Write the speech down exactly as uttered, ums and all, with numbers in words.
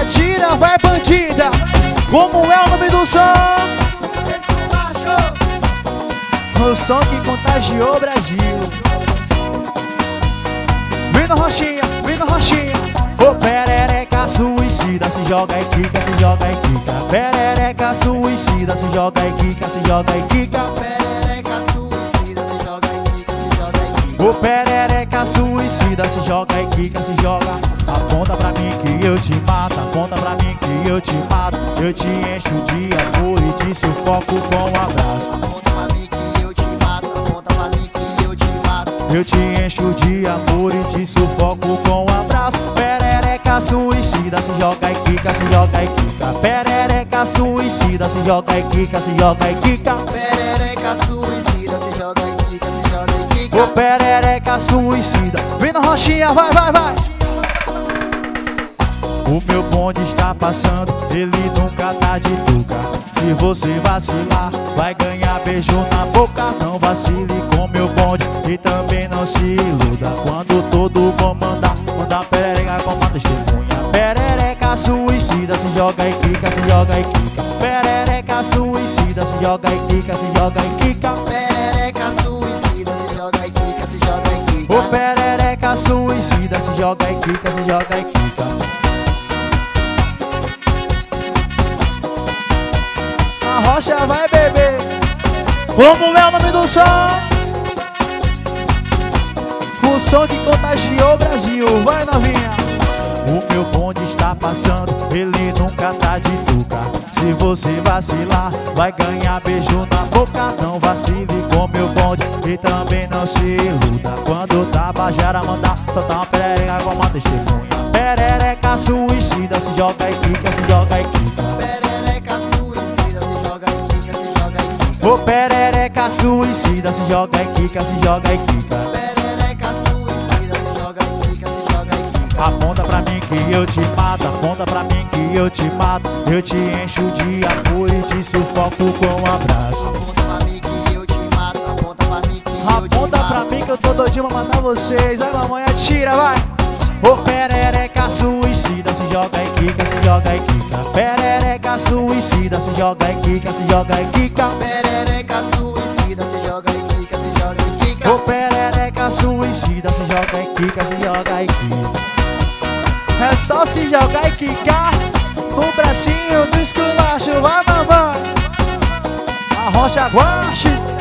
atira, vai bandida. Como é o nome do som? O som que contagiou o Brasil. Vem na rochinha, vem na rochinha. Ô perereca suicida, se joga e quica, se joga e quica. Perereca suicida, se joga e quica, se joga e quica. Perereca suicida, se joga e quica, se joga e quica. Ô perereca suicida, se joga e quica, se joga. Aponta pra mim que eu te mato, aponta pra mim que eu te mato. Eu te encho de amor e te sufoco com um abraço. Aponta pra mim que eu te mato, aponta pra mim que eu te mato. Eu te encho de amor e te sufoco com um abraço. Perereca suicida, se joga e quica, se joga e quica. Perereca suicida, se joga e quica, se joga e quica. Perereca suicida, se joga e quica, se joga e quica. Ô perereca suicida, vem na rochinha, vai, vai, vai. O meu bonde está passando, ele nunca tá de tuca. Se você vacilar, vai ganhar beijo na boca. Não vacile com meu bonde e também não se iluda. Quando todo comandar, manda perereca com uma testemunha. Perereca suicida, se joga e quica, se joga e quica. Perereca suicida, se joga e quica, se joga e quica. Perereca suicida, se joga e quica, se joga e quica. Ô perereca suicida, se joga e quica, se joga e quica. A rocha vai beber. Como é o nome do som? O som que contagiou o Brasil. Vai, novinha. O meu bonde está passando, ele nunca tá de tuca. Se você vacilar, vai ganhar beijo na boca. Não vacile com meu bonde e também não se iluda. Quando Tabajara mandar, soltar uma perereca com uma testemunha. Perereca suicida, se joga e quica, se joga e quica. Perereca suicida, se joga e quica, se joga e quica. Ô perereca suicida, se joga e quica, se joga e quica. Perereca suicida, se joga e quica, se joga e quica. Aponta pra mim que eu te mato, aponta pra mim que eu te mato. Eu te encho de amor e te sufoco com um abraço. Aponta pra mim que eu te mato, aponta pra mim que eu te mato. Aponta pra mim que eu tô doidinho pra matar vocês. Ai mamãe, atira, vai. Ô perereca suicida, se joga e quica, se joga e quica. Perereca suicida, se joga e quica, se joga e quica. Perereca suicida, se joga e quica, se joga e quica. Ô perereca suicida, se joga e quica, se joga e quica. É só se jogar e quicar no bracinho do esculacho, vai mamãe. A rocha guache.